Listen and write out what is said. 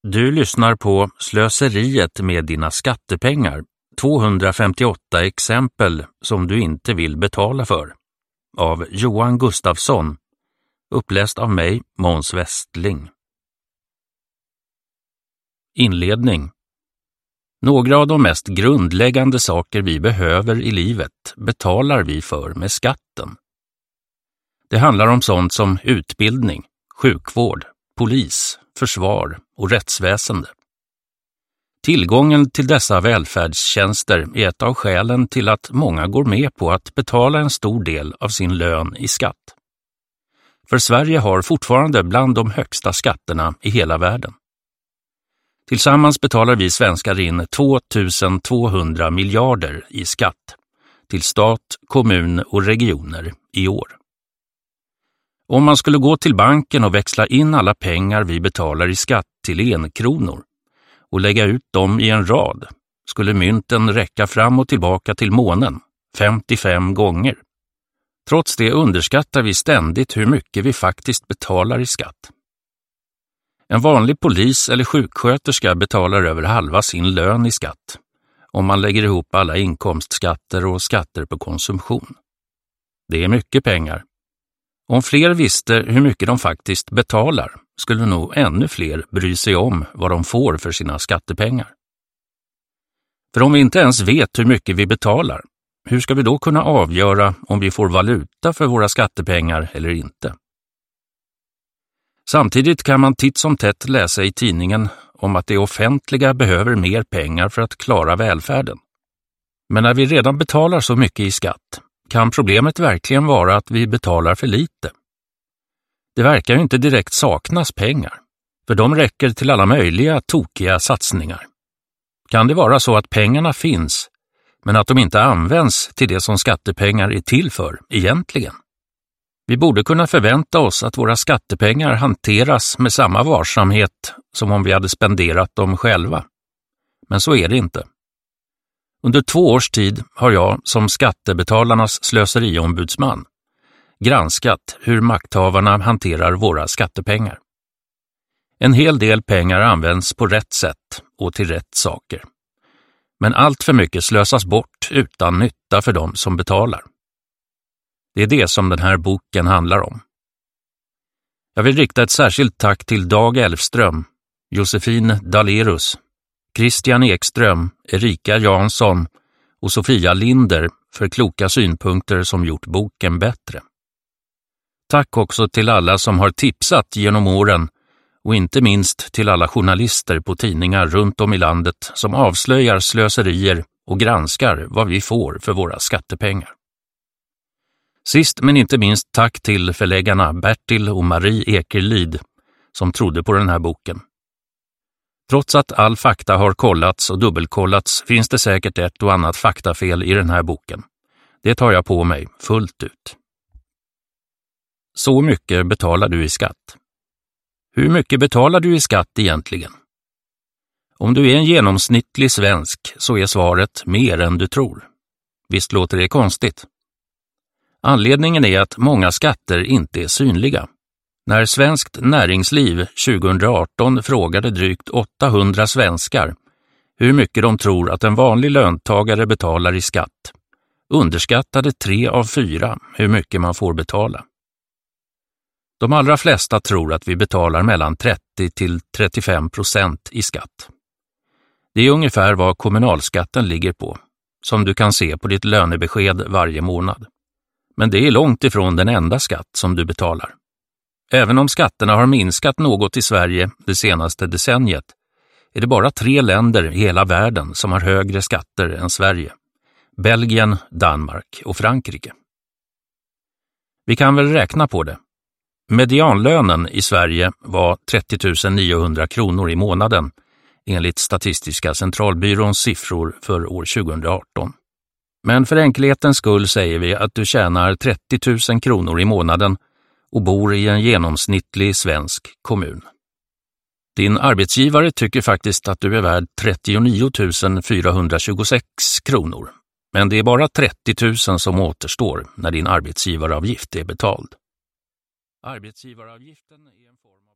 Du lyssnar på Slöseriet med dina skattepengar. 258 exempel som du inte vill betala för. Av Johan Gustafsson. Uppläst av mig, Måns Westling. Inledning. Några av de mest grundläggande saker vi behöver i livet betalar vi för med skatten. Det handlar om sånt som utbildning, sjukvård, polis, försvar och rättsväsende. Tillgången till dessa välfärdstjänster är ett av skälen till att många går med på att betala en stor del av sin lön i skatt. För Sverige har fortfarande bland de högsta skatterna i hela världen. Tillsammans betalar vi svenskar in 2200 miljarder i skatt till stat, kommun och regioner i år. Om man skulle gå till banken och växla in alla pengar vi betalar i skatt till enkronor och lägga ut dem i en rad skulle mynten räcka fram och tillbaka till månen 55 gånger. Trots det underskattar vi ständigt hur mycket vi faktiskt betalar i skatt. En vanlig polis eller sjuksköterska betalar över halva sin lön i skatt om man lägger ihop alla inkomstskatter och skatter på konsumtion. Det är mycket pengar. Om fler visste hur mycket de faktiskt betalar skulle nog ännu fler bry sig om vad de får för sina skattepengar. För om vi inte ens vet hur mycket vi betalar, hur ska vi då kunna avgöra om vi får valuta för våra skattepengar eller inte? Samtidigt kan man titt som tätt läsa i tidningen om att det offentliga behöver mer pengar för att klara välfärden. Men när vi redan betalar så mycket i skatt, kan problemet verkligen vara att vi betalar för lite? Det verkar ju inte direkt saknas pengar, för de räcker till alla möjliga tokiga satsningar. Kan det vara så att pengarna finns, men att de inte används till det som skattepengar är till för egentligen? Vi borde kunna förvänta oss att våra skattepengar hanteras med samma varsamhet som om vi hade spenderat dem själva. Men så är det inte. Under 2 års tid har jag som skattebetalarnas slöseriombudsman granskat hur makthavarna hanterar våra skattepengar. En hel del pengar används på rätt sätt och till rätt saker. Men allt för mycket slösas bort utan nytta för dem som betalar. Det är det som den här boken handlar om. Jag vill rikta ett särskilt tack till Dag Elfström, Josefin Dalerus, Christian Ekström, Erika Jansson och Sofia Linder för kloka synpunkter som gjort boken bättre. Tack också till alla som har tipsat genom åren och inte minst till alla journalister på tidningar runt om i landet som avslöjar slöserier och granskar vad vi får för våra skattepengar. Sist men inte minst tack till förläggarna Bertil och Marie Ekerlid som trodde på den här boken. Trots att all fakta har kollats och dubbelkollats finns det säkert ett och annat faktafel i den här boken. Det tar jag på mig fullt ut. Så mycket betalar du i skatt. Hur mycket betalar du i skatt egentligen? Om du är en genomsnittlig svensk så är svaret mer än du tror. Visst låter det konstigt? Anledningen är att många skatter inte är synliga. När Svenskt Näringsliv 2018 frågade drygt 800 svenskar hur mycket de tror att en vanlig löntagare betalar i skatt, underskattade 3 av 4 hur mycket man får betala. De allra flesta tror att vi betalar mellan 30-35% i skatt. Det är ungefär vad kommunalskatten ligger på, som du kan se på ditt lönebesked varje månad. Men det är långt ifrån den enda skatt som du betalar. Även om skatterna har minskat något i Sverige det senaste decenniet är det bara 3 länder i hela världen som har högre skatter än Sverige. Belgien, Danmark och Frankrike. Vi kan väl räkna på det. Medianlönen i Sverige var 30 900 kronor i månaden enligt Statistiska centralbyråns siffror för år 2018. Men för enkelhetens skull säger vi att du tjänar 30 000 kronor i månaden och bor i en genomsnittlig svensk kommun. Din arbetsgivare tycker faktiskt att du är värd 39 426 kronor, men det är bara 30 000 som återstår när din arbetsgivaravgift är betald. Arbetsgivaravgiften är en form av